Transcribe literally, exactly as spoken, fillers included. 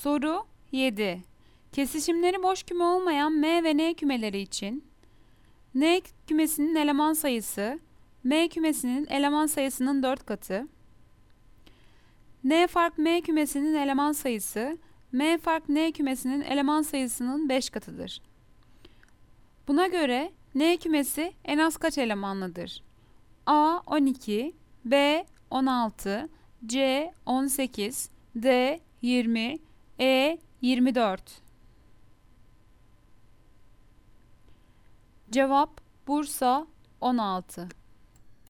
Soru yedi. Kesişimleri boş küme olmayan M ve N kümeleri için N kümesinin eleman sayısı M kümesinin eleman sayısının dört katı, N fark M kümesinin eleman sayısı M fark N kümesinin eleman sayısının beş katıdır. Buna göre N kümesi en az kaç elemanlıdır? A on iki, B on altı, C on sekiz, D yirmi, E yirmi dört. Cevap Bursa on altı.